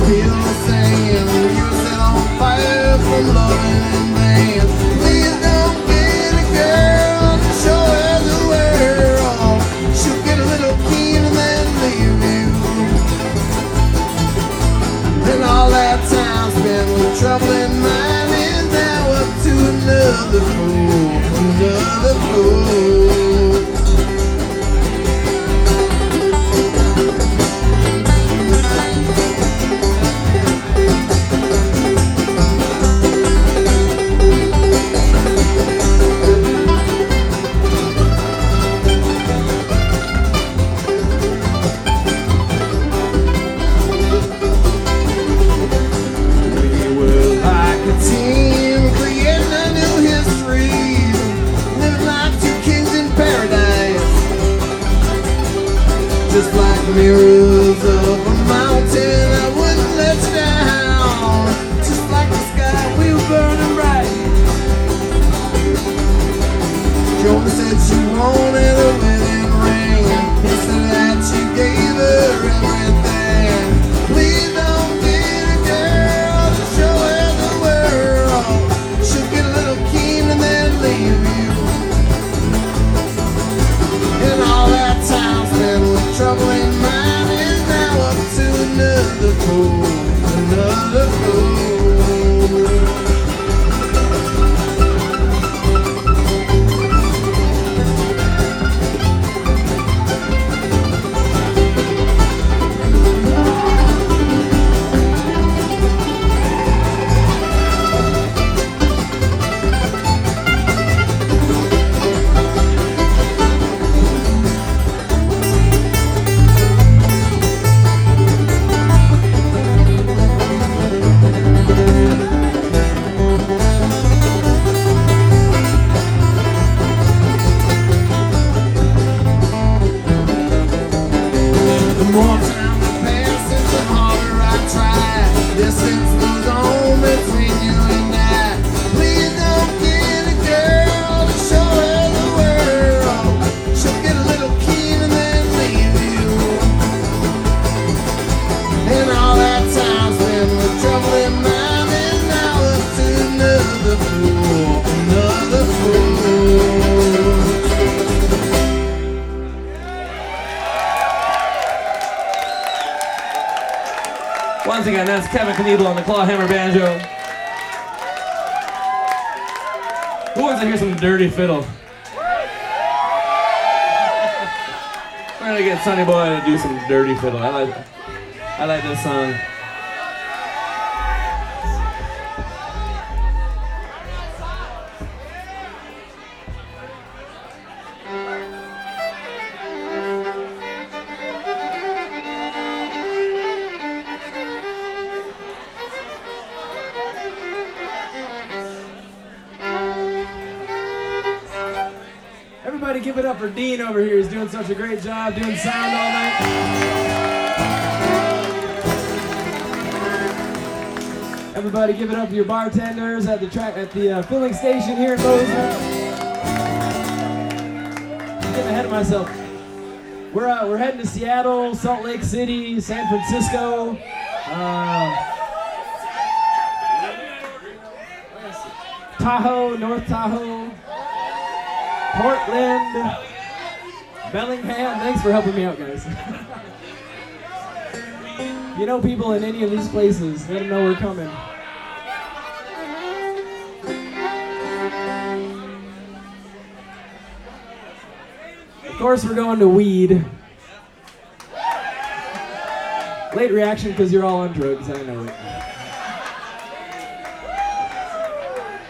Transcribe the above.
feel the same. You set on fire from loving in vain. Please don't get a girl to show her the world. She'll get a little keen and then leave you. And all that time spent with trouble in mind is now up to another fool, another fool. Just like mirrors of a mountain, I wouldn't let you down. Just like the sky, we were burning bright. Joan said she wanted a wedding ring, and said that she gave her everything. Please don't get a girl to show her the world. She'll get a little keen and then leave you. And all that time spent with trouble in mind is now up to another fool, another fool. The more time that passes, the harder I try. Distance goes on between you and I. Please don't get a girl to show her the world. She'll get a little keen and then leave you. And all that time spent with trouble in mind is now up to another fool, another fool. Once again, that's Kevin Knievel on the clawhammer banjo. Who wants to hear some dirty fiddle? We're gonna get Sonny Boy to do some dirty fiddle. I like this song. Everybody give it up for Dean over here. He's doing such a great job doing sound all night. Everybody give it up for your bartenders at the filling station here in Bozeman. I'm getting ahead of myself. We're heading to Seattle, Salt Lake City, San Francisco. Tahoe, North Tahoe. Portland, Bellingham. Thanks for helping me out, guys. You know people in any of these places, let them know we're coming. Of course, we're going to weed. Late reaction because you're all on drugs, I know it.